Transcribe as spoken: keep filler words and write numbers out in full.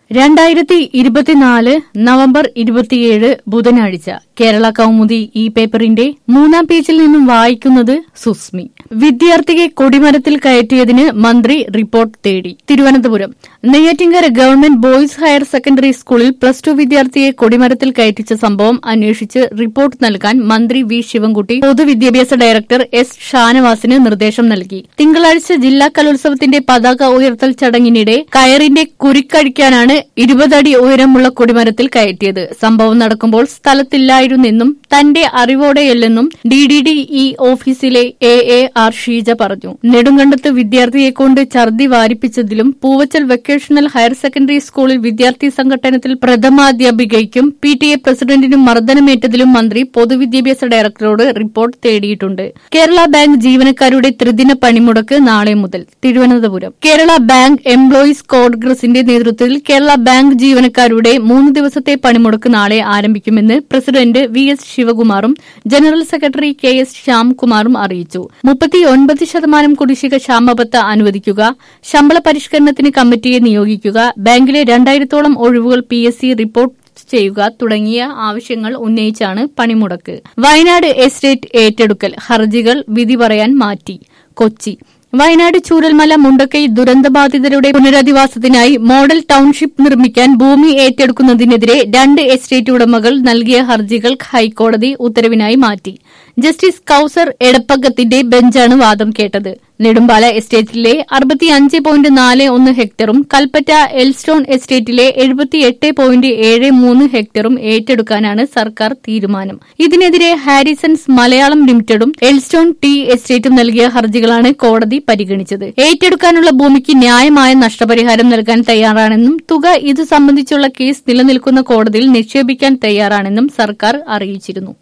രണ്ടായിരത്തി ഇരുപത്തിനാല് നവംബർ ഇരുപത്തിയേഴ് ബുധനാഴ്ച കേരള കൗമുദി ഈ പേപ്പറിന്റെ മൂന്നാം പേജിൽ നിന്നും വായിക്കുന്നത് സുസ്മി. വിദ്യാർത്ഥിയെ കൊടിമരത്തിൽ കയറ്റിയതിന് മന്ത്രി റിപ്പോർട്ട് തേടി. Thiruvananthapuram Neyyattinkara government boys higher secondary സ്കൂളിൽ പ്ലസ് ടു വിദ്യാർത്ഥിയെ കൊടിമരത്തിൽ കയറ്റിച്ച സംഭവം അന്വേഷിച്ച് റിപ്പോർട്ട് നൽകാൻ മന്ത്രി വി ശിവൻകുട്ടി പൊതുവിദ്യാഭ്യാസ ഡയറക്ടർ എസ് ഷാനവാസിന് നിർദ്ദേശം നൽകി. തിങ്കളാഴ്ച ജില്ലാ കലോത്സവത്തിന്റെ പതാക ഉയർത്തൽ ചടങ്ങിനിടെ കയറിന്റെ കുരുക്കഴിക്കാനാണ് ഇരുപതടി ഉയരമുള്ള കൊടിമരത്തിൽ കയറ്റിയത്. സംഭവം നടക്കുമ്പോൾ സ്ഥലത്തില്ലായിരുന്നെന്നും തന്റെ അറിവോടെയല്ലെന്നും ഡി ഡി ഡി ഇ ഓഫീസിലെ എ എ ആർ ഷീജ പറഞ്ഞു. നെടുങ്കണ്ടത്ത് വിദ്യാർത്ഥിയെ കൊണ്ട് ഛർദി വാരിപ്പിച്ചതിലും പൂവച്ചൽ വൊക്കേഷണൽ ഹയർ സെക്കൻഡറി സ്കൂളിൽ വിദ്യാർത്ഥി സംഘടനത്തിൽ പ്രഥമാധ്യാപികയ്ക്കും പി ടി എ പ്രസിഡന്റിനും മർദ്ദനമേറ്റതിലും മന്ത്രി പൊതുവിദ്യാഭ്യാസ ഡയറക്ടറോട് റിപ്പോർട്ട് തേടിയിട്ടുണ്ട്. കേരള ബാങ്ക് ജീവനക്കാരുടെ ത്രിദിന പണിമുടക്ക് നാളെ മുതൽ. തിരുവനന്തപുരം കേരള ബാങ്ക് എംപ്ലോയീസ് കോൺഗ്രസിന്റെ നേതൃത്വത്തിൽ കേരള ബാങ്ക് ജീവനക്കാരുടെ മൂന്ന് ദിവസത്തെ പണിമുടക്ക് നാളെ ആരംഭിക്കുമെന്ന് പ്രസിഡന്റ് വി എസ് ശിവകുമാറും ജനറൽ സെക്രട്ടറി കെ എസ് ശ്യാംകുമാറും അറിയിച്ചു. മുപ്പത്തിയൊൻപത് ശതമാനം കുടിശ്ശിക ക്ഷാമബത്ത അനുവദിക്കുക, ശമ്പള പരിഷ്കരണത്തിന് കമ്മിറ്റിയെ നിയോഗിക്കുക, ബാങ്കിലെ രണ്ടായിരത്തോളം ഒഴിവുകൾ പി എസ് സി റിപ്പോർട്ട് ചെയ്യുക തുടങ്ങിയ ആവശ്യങ്ങൾ ഉന്നയിച്ചാണ് പണിമുടക്ക്. വയനാട് എസ്റ്റേറ്റ് ഏറ്റെടുക്കൽ ഹർജികൾ വിധി പറയാൻ മാറ്റി. കൊച്ചി വയനാട് ചൂരൽമല മുണ്ടക്കൈ ദുരന്തബാധിതരുടെ പുനരധിവാസത്തിനായി മോഡൽ ടൌൺഷിപ്പ് നിർമ്മിക്കാൻ ഭൂമി ഏറ്റെടുക്കുന്നതിനെതിരെ രണ്ട് എസ്റ്റേറ്റ് ഉടമകൾ നൽകിയ ഹർജികൾ ഹൈക്കോടതി ഉത്തരവിനായി മാറ്റി. ജസ്റ്റിസ് കൌസർ എടപ്പകത്തിന്റെ ബെഞ്ചാണ് വാദം കേട്ടത്. നെടുമ്പാല എസ്റ്റേറ്റിലെ അറുപത്തിയഞ്ച് പോയിന്റ് നാല് ഒന്ന് ഹെക്ടറും കൽപ്പറ്റ എൽസ്റ്റോൺ എസ്റ്റേറ്റിലെ എഴുപത്തിയെട്ട് പോയിന്റ് ഏഴ് മൂന്ന് ഹെക്ടറും ഏറ്റെടുക്കാനാണ് സർക്കാർ തീരുമാനം. ഇതിനെതിരെ ഹാരിസൺസ് മലയാളം ലിമിറ്റഡും എൽസ്റ്റോൺ ടി എസ്റ്റേറ്റും നൽകിയ ഹർജികളാണ് കോടതി പരിഗണിച്ചത്. ഏറ്റെടുക്കാനുള്ള ഭൂമിക്ക് ന്യായമായ നഷ്ടപരിഹാരം നൽകാൻ തയ്യാറാണെന്നും തുക ഇതു സംബന്ധിച്ചുള്ള കേസ് നിലനിൽക്കുന്ന കോടതിയിൽ നിക്ഷേപിക്കാൻ തയ്യാറാണെന്നും സർക്കാർ അറിയിച്ചിരുന്നു.